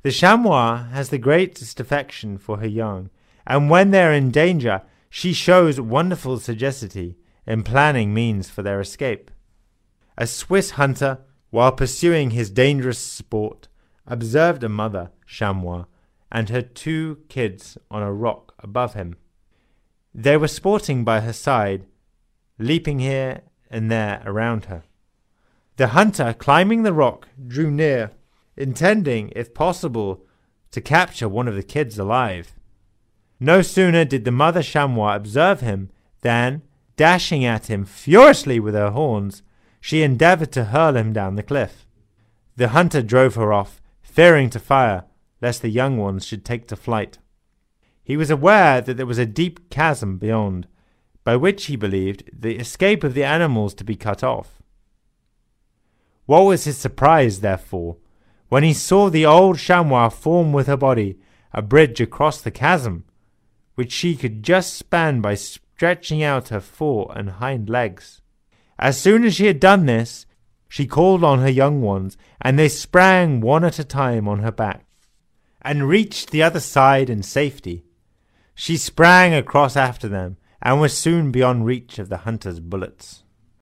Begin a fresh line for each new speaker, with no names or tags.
The chamois has the greatest affection for her young, and when they are in danger, she shows wonderful sagacity in planning means for their escape. A Swiss hunter, while pursuing his dangerous sport, observed a mother chamois and her 2 kids on a rock above him. They were sporting by her side, leaping here and there around her. The hunter, climbing the rock, drew near, intending, if possible, to capture one of the kids alive. No sooner did the mother chamois observe him than, dashing at him furiously with her horns, she endeavoured to hurl him down the cliff. The hunter drove her off, fearing to fire, lest the young ones should take to flight. He was aware that there was a deep chasm beyond, by which he believed the escape of the animals to be cut off. What was his surprise, therefore, when he saw the old chamois form with her body a bridge across the chasm, which she could just span by stretching out her fore and hind legs. As soon as she had done this, she called on her young ones, and they sprang one at a time on her back, and reached the other side in safety. She sprang across after them, and was soon beyond reach of the hunter's bullets.